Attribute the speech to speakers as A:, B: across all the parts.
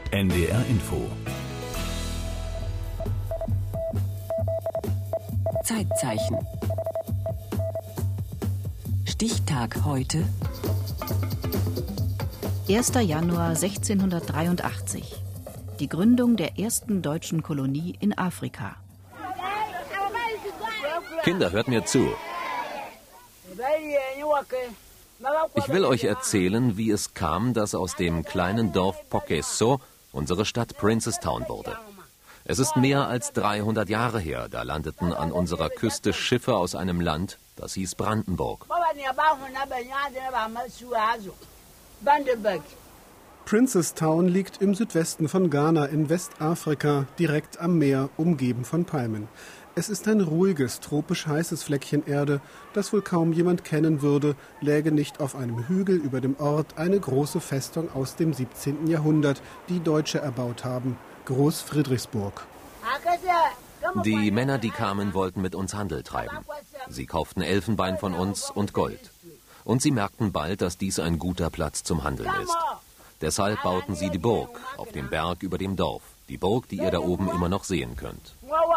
A: NDR Info.
B: Zeitzeichen. Stichtag heute.
C: 1. Januar 1683. Die Gründung der ersten deutschen Kolonie in Afrika.
D: Kinder, hört mir zu. Ich will euch erzählen, wie es kam, dass aus dem kleinen Dorf Pokeso unsere Stadt Princestown wurde. Es ist mehr als 300 Jahre her, da landeten an unserer Küste Schiffe aus einem Land, das hieß Brandenburg.
E: Princestown liegt im Südwesten von Ghana in Westafrika, direkt am Meer, umgeben von Palmen. Es ist ein ruhiges, tropisch heißes Fleckchen Erde, das wohl kaum jemand kennen würde, läge nicht auf einem Hügel über dem Ort eine große Festung aus dem 17. Jahrhundert, die Deutsche erbaut haben, Groß Friedrichsburg.
D: Die Männer, die kamen, wollten mit uns Handel treiben. Sie kauften Elfenbein von uns und Gold. Und sie merkten bald, dass dies ein guter Platz zum Handeln ist. Deshalb bauten sie die Burg auf dem Berg über dem Dorf. Die Burg, die ihr da oben immer noch sehen könnt.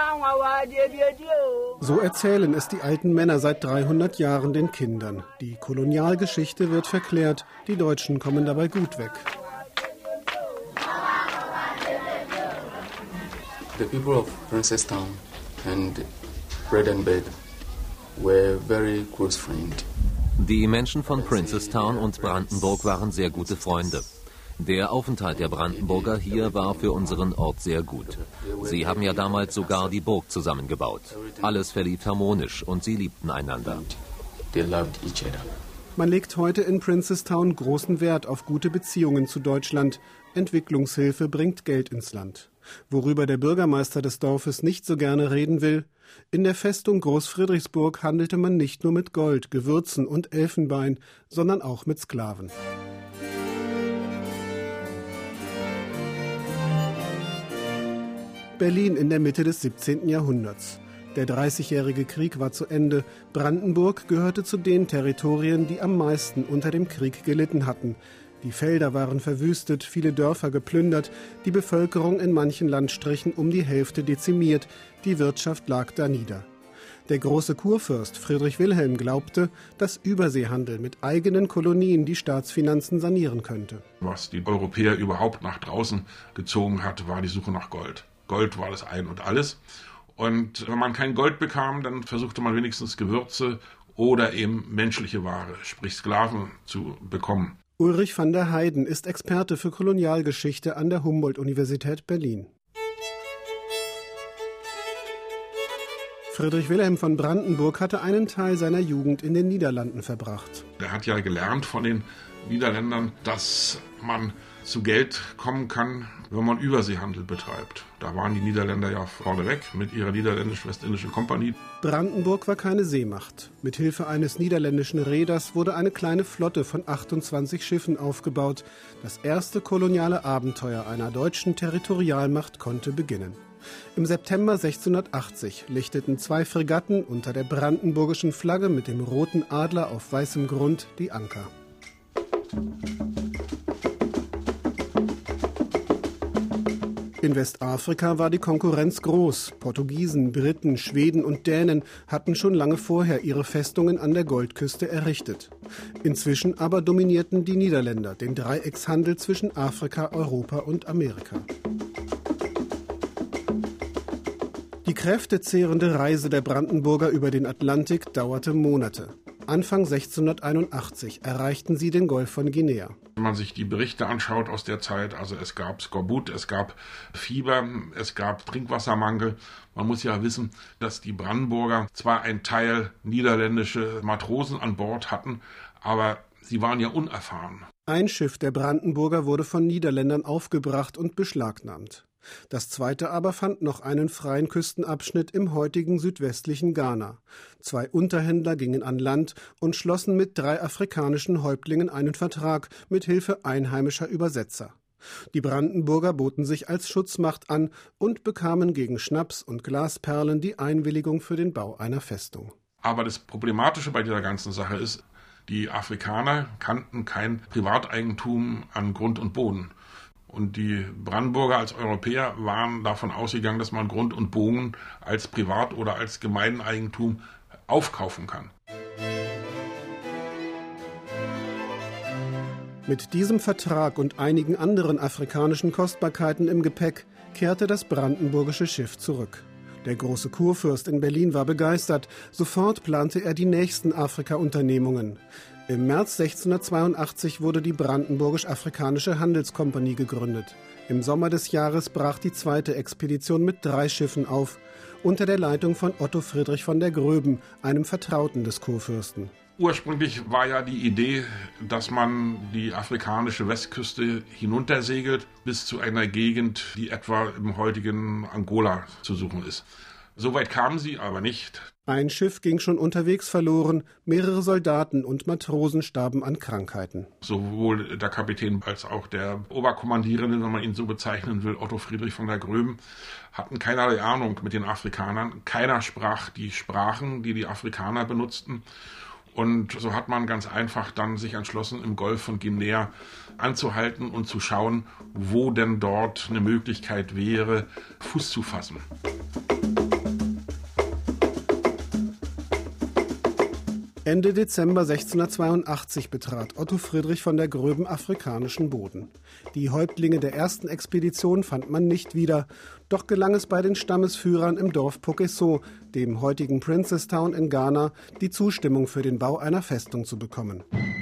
E: So erzählen es die alten Männer seit 300 Jahren den Kindern. Die Kolonialgeschichte wird verklärt, die Deutschen kommen dabei gut weg.
F: The people of Princestown and Brandenburg were very close friends.
D: Die Menschen von Princestown und Brandenburg waren sehr gute Freunde. Der Aufenthalt der Brandenburger hier war für unseren Ort sehr gut. Sie haben ja damals sogar die Burg zusammengebaut. Alles verlief harmonisch und sie liebten einander.
E: Man legt heute in Princestown großen Wert auf gute Beziehungen zu Deutschland. Entwicklungshilfe bringt Geld ins Land. Worüber der Bürgermeister des Dorfes nicht so gerne reden will: In der Festung Groß Friedrichsburg handelte man nicht nur mit Gold, Gewürzen und Elfenbein, sondern auch mit Sklaven. Berlin in der Mitte des 17. Jahrhunderts. Der Dreißigjährige Krieg war zu Ende. Brandenburg gehörte zu den Territorien, die am meisten unter dem Krieg gelitten hatten. Die Felder waren verwüstet, viele Dörfer geplündert, die Bevölkerung in manchen Landstrichen um die Hälfte dezimiert, die Wirtschaft lag danieder. Der große Kurfürst Friedrich Wilhelm glaubte, dass Überseehandel mit eigenen Kolonien die Staatsfinanzen sanieren könnte.
G: Was die Europäer überhaupt nach draußen gezogen hat, war die Suche nach Gold. Gold war das Ein und Alles. Und wenn man kein Gold bekam, dann versuchte man wenigstens Gewürze oder eben menschliche Ware, sprich Sklaven, zu bekommen.
E: Ulrich van der Heyden ist Experte für Kolonialgeschichte an der Humboldt-Universität Berlin. Friedrich Wilhelm von Brandenburg hatte einen Teil seiner Jugend in den Niederlanden verbracht.
G: Er hat ja gelernt von den Niederländern, dass man zu Geld kommen kann, wenn man Überseehandel betreibt. Da waren die Niederländer ja vorneweg mit ihrer niederländisch-westindischen Kompanie.
E: Brandenburg war keine Seemacht. Mit Hilfe eines niederländischen Reeders wurde eine kleine Flotte von 28 Schiffen aufgebaut. Das erste koloniale Abenteuer einer deutschen Territorialmacht konnte beginnen. Im September 1680 lichteten 2 Fregatten unter der brandenburgischen Flagge mit dem roten Adler auf weißem Grund die Anker. In Westafrika war die Konkurrenz groß. Portugiesen, Briten, Schweden und Dänen hatten schon lange vorher ihre Festungen an der Goldküste errichtet. Inzwischen aber dominierten die Niederländer den Dreieckshandel zwischen Afrika, Europa und Amerika. Die kräftezehrende Reise der Brandenburger über den Atlantik dauerte Monate. Anfang 1681 erreichten sie den Golf von Guinea.
G: Wenn man sich die Berichte anschaut aus der Zeit, also es gab Skorbut, es gab Fieber, es gab Trinkwassermangel. Man muss ja wissen, dass die Brandenburger zwar einen Teil niederländische Matrosen an Bord hatten, aber sie waren ja unerfahren.
E: Ein Schiff der Brandenburger wurde von Niederländern aufgebracht und beschlagnahmt. Das zweite aber fand noch einen freien Küstenabschnitt im heutigen südwestlichen Ghana. 2 Unterhändler gingen an Land und schlossen mit 3 afrikanischen Häuptlingen einen Vertrag mit Hilfe einheimischer Übersetzer. Die Brandenburger boten sich als Schutzmacht an und bekamen gegen Schnaps und Glasperlen die Einwilligung für den Bau einer Festung.
G: Aber das Problematische bei dieser ganzen Sache ist, die Afrikaner kannten kein Privateigentum an Grund und Boden. Und die Brandenburger als Europäer waren davon ausgegangen, dass man Grund und Boden als Privat- oder als Gemeineigentum aufkaufen kann.
E: Mit diesem Vertrag und einigen anderen afrikanischen Kostbarkeiten im Gepäck kehrte das brandenburgische Schiff zurück. Der große Kurfürst in Berlin war begeistert. Sofort plante er die nächsten Afrika-Unternehmungen. Im März 1682 wurde die Brandenburgisch-Afrikanische Handelskompanie gegründet. Im Sommer des Jahres brach die zweite Expedition mit 3 Schiffen auf, unter der Leitung von Otto Friedrich von der Gröben, einem Vertrauten des Kurfürsten.
G: Ursprünglich war ja die Idee, dass man die afrikanische Westküste hinuntersegelt bis zu einer Gegend, die etwa im heutigen Angola zu suchen ist. Soweit kamen sie aber nicht.
E: Ein Schiff ging schon unterwegs verloren, mehrere Soldaten und Matrosen starben an Krankheiten.
G: Sowohl der Kapitän als auch der Oberkommandierende, wenn man ihn so bezeichnen will, Otto Friedrich von der Gröben, hatten keinerlei Ahnung mit den Afrikanern. Keiner sprach die Sprachen, die die Afrikaner benutzten. Und so hat man ganz einfach dann sich entschlossen, im Golf von Guinea anzuhalten und zu schauen, wo denn dort eine Möglichkeit wäre, Fuß zu fassen.
E: Ende Dezember 1682 betrat Otto Friedrich von der Gröben afrikanischen Boden. Die Häuptlinge der ersten Expedition fand man nicht wieder, doch gelang es bei den Stammesführern im Dorf Pokeso, dem heutigen Princestown in Ghana, die Zustimmung für den Bau einer Festung zu bekommen.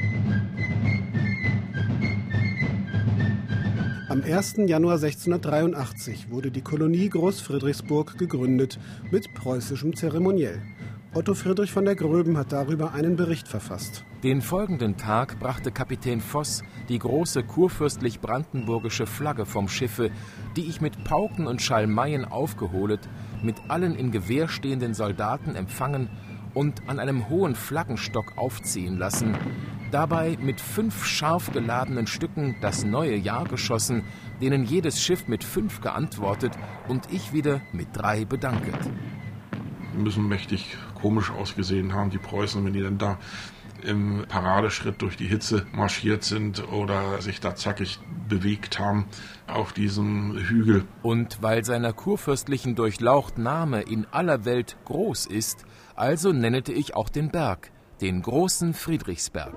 E: Am 1. Januar 1683 wurde die Kolonie Großfriedrichsburg gegründet, mit preußischem Zeremoniell. Otto Friedrich von der Gröben hat darüber einen Bericht verfasst.
A: Den folgenden Tag brachte Kapitän Voss die große kurfürstlich-brandenburgische Flagge vom Schiffe, die ich mit Pauken und Schalmeien aufgeholet, mit allen in Gewehr stehenden Soldaten empfangen und an einem hohen Flaggenstock aufziehen lassen, dabei mit 5 scharf geladenen Stücken das neue Jahr geschossen, denen jedes Schiff mit 5 geantwortet und ich wieder mit 3 bedanket.
G: Die müssen mächtig komisch ausgesehen haben, die Preußen, wenn die dann da im Paradeschritt durch die Hitze marschiert sind oder sich da zackig bewegt haben auf diesem Hügel.
A: Und weil seiner kurfürstlichen Durchlaucht Name in aller Welt groß ist, also nennete ich auch den Berg, den großen Friedrichsberg.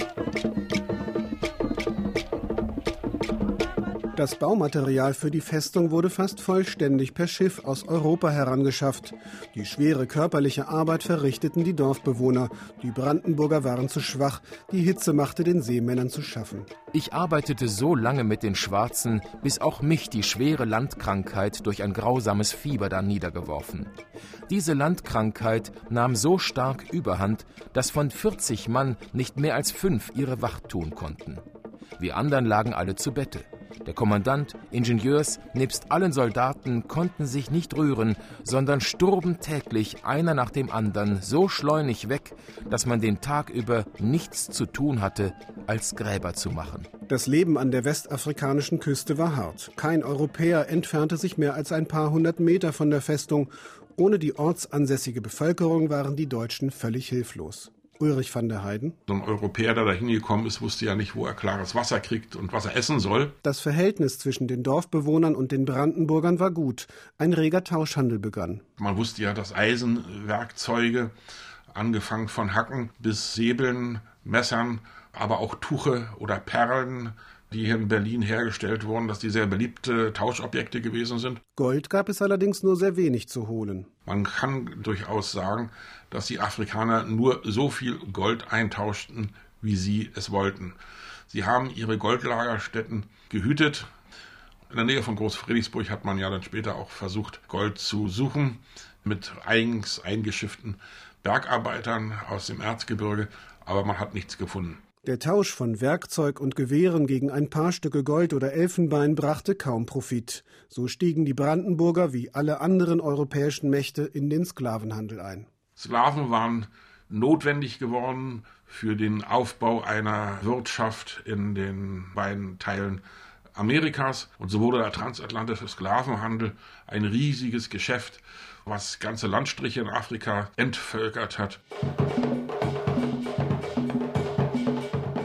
E: Das Baumaterial für die Festung wurde fast vollständig per Schiff aus Europa herangeschafft. Die schwere körperliche Arbeit verrichteten die Dorfbewohner. Die Brandenburger waren zu schwach. Die Hitze machte den Seemännern zu schaffen.
A: Ich arbeitete so lange mit den Schwarzen, bis auch mich die schwere Landkrankheit durch ein grausames Fieber da niedergeworfen. Diese Landkrankheit nahm so stark Überhand, dass von 40 Mann nicht mehr als 5 ihre Wacht tun konnten. Wir anderen lagen alle zu Bette. Der Kommandant, Ingenieurs, nebst allen Soldaten konnten sich nicht rühren, sondern sturben täglich einer nach dem anderen so schleunig weg, dass man den Tag über nichts zu tun hatte, als Gräber zu machen.
E: Das Leben an der westafrikanischen Küste war hart. Kein Europäer entfernte sich mehr als ein paar 100 Meter von der Festung. Ohne die ortsansässige Bevölkerung waren die Deutschen völlig hilflos. Ulrich van der Heyden.
G: So ein Europäer, der da hingekommen ist, wusste ja nicht, wo er klares Wasser kriegt und was er essen soll.
E: Das Verhältnis zwischen den Dorfbewohnern und den Brandenburgern war gut. Ein reger Tauschhandel begann.
G: Man wusste ja, dass Eisenwerkzeuge, angefangen von Hacken bis Säbeln, Messern, aber auch Tuche oder Perlen, die hier in Berlin hergestellt wurden, dass die sehr beliebte Tauschobjekte gewesen sind.
E: Gold gab es allerdings nur sehr wenig zu holen.
G: Man kann durchaus sagen, dass die Afrikaner nur so viel Gold eintauschten, wie sie es wollten. Sie haben ihre Goldlagerstätten gehütet. In der Nähe von Großfriedrichsburg hat man ja dann später auch versucht, Gold zu suchen mit eigens eingeschifften Bergarbeitern aus dem Erzgebirge, aber man hat nichts gefunden.
E: Der Tausch von Werkzeug und Gewehren gegen ein paar Stücke Gold oder Elfenbein brachte kaum Profit. So stiegen die Brandenburger wie alle anderen europäischen Mächte in den Sklavenhandel ein.
G: Sklaven waren notwendig geworden für den Aufbau einer Wirtschaft in den beiden Teilen Amerikas. Und so wurde der transatlantische Sklavenhandel ein riesiges Geschäft, was ganze Landstriche in Afrika entvölkert hat.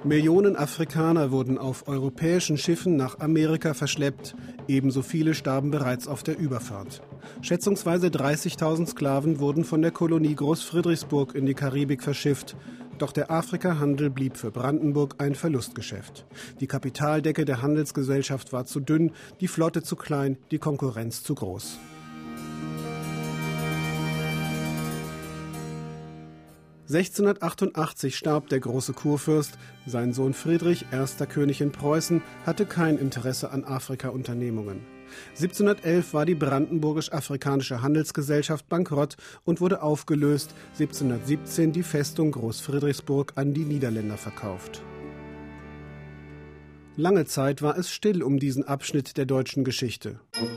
E: Millionen Afrikaner wurden auf europäischen Schiffen nach Amerika verschleppt. Ebenso viele starben bereits auf der Überfahrt. Schätzungsweise 30.000 Sklaven wurden von der Kolonie Großfriedrichsburg in die Karibik verschifft. Doch der Afrikahandel blieb für Brandenburg ein Verlustgeschäft. Die Kapitaldecke der Handelsgesellschaft war zu dünn, die Flotte zu klein, die Konkurrenz zu groß. (1688) starb der große Kurfürst. Sein Sohn Friedrich, erster König in Preußen, hatte kein Interesse an Afrika-Unternehmungen. 1711 war die Brandenburgisch-Afrikanische Handelsgesellschaft bankrott und wurde aufgelöst, 1717 die Festung Großfriedrichsburg an die Niederländer verkauft. Lange Zeit war es still um diesen Abschnitt der deutschen Geschichte.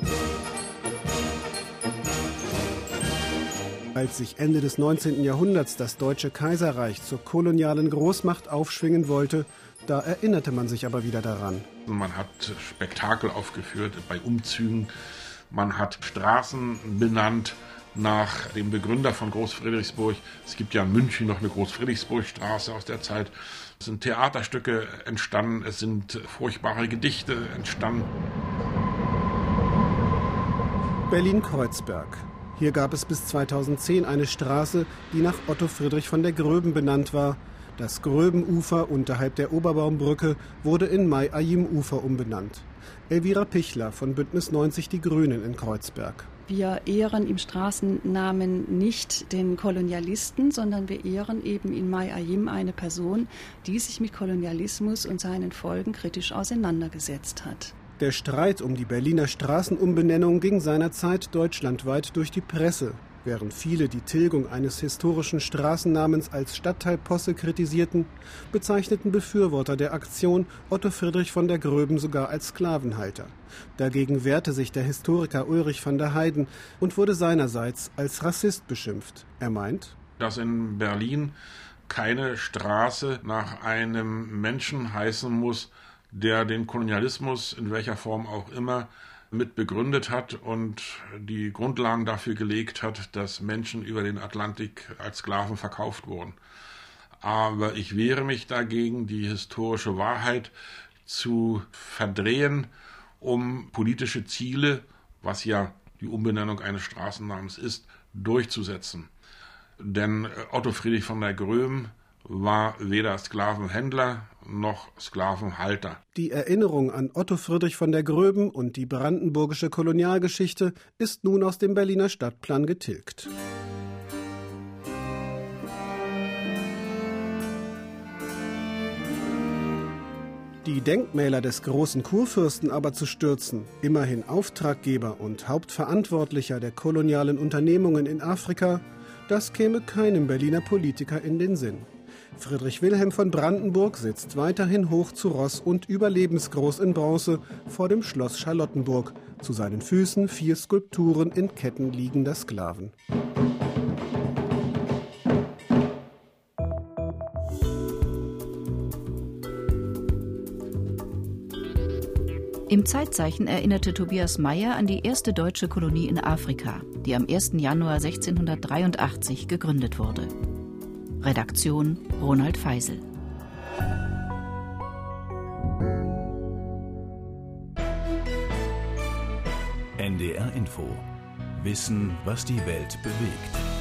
E: Als sich Ende des 19. Jahrhunderts das Deutsche Kaiserreich zur kolonialen Großmacht aufschwingen wollte, da erinnerte man sich aber wieder daran.
G: Man hat Spektakel aufgeführt bei Umzügen, man hat Straßen benannt nach dem Begründer von Großfriedrichsburg. Es gibt ja in München noch eine Großfriedrichsburgstraße aus der Zeit. Es sind Theaterstücke entstanden, es sind furchtbare Gedichte entstanden.
E: Berlin-Kreuzberg. Hier gab es bis 2010 eine Straße, die nach Otto Friedrich von der Gröben benannt war. Das Gröbenufer unterhalb der Oberbaumbrücke wurde in Mai-Ayim-Ufer umbenannt. Elvira Pichler von Bündnis 90 Die Grünen in Kreuzberg.
H: Wir ehren im Straßennamen nicht den Kolonialisten, sondern wir ehren eben in Mai-Ayim eine Person, die sich mit Kolonialismus und seinen Folgen kritisch auseinandergesetzt hat.
E: Der Streit um die Berliner Straßenumbenennung ging seinerzeit deutschlandweit durch die Presse. Während viele die Tilgung eines historischen Straßennamens als Stadtteilposse kritisierten, bezeichneten Befürworter der Aktion Otto Friedrich von der Gröben sogar als Sklavenhalter. Dagegen wehrte sich der Historiker Ulrich van der Heyden und wurde seinerseits als Rassist beschimpft. Er meint,
G: dass in Berlin keine Straße nach einem Menschen heißen muss, der den Kolonialismus in welcher Form auch immer mit begründet hat und die Grundlagen dafür gelegt hat, dass Menschen über den Atlantik als Sklaven verkauft wurden. Aber ich wehre mich dagegen, die historische Wahrheit zu verdrehen, um politische Ziele, was ja die Umbenennung eines Straßennamens ist, durchzusetzen. Denn Otto Friedrich von der Gröben war weder Sklavenhändler noch Sklavenhalter.
E: Die Erinnerung an Otto Friedrich von der Gröben und die brandenburgische Kolonialgeschichte ist nun aus dem Berliner Stadtplan getilgt. Die Denkmäler des großen Kurfürsten aber zu stürzen, immerhin Auftraggeber und Hauptverantwortlicher der kolonialen Unternehmungen in Afrika, das käme keinem Berliner Politiker in den Sinn. Friedrich Wilhelm von Brandenburg sitzt weiterhin hoch zu Ross und überlebensgroß in Bronze vor dem Schloss Charlottenburg. Zu seinen Füßen 4 Skulpturen in Ketten liegender Sklaven.
C: Im Zeitzeichen erinnerte Tobias Mayer an die erste deutsche Kolonie in Afrika, die am 1. Januar 1683 gegründet wurde. Redaktion Ronald Feisel.
I: NDR Info. Wissen, was die Welt bewegt.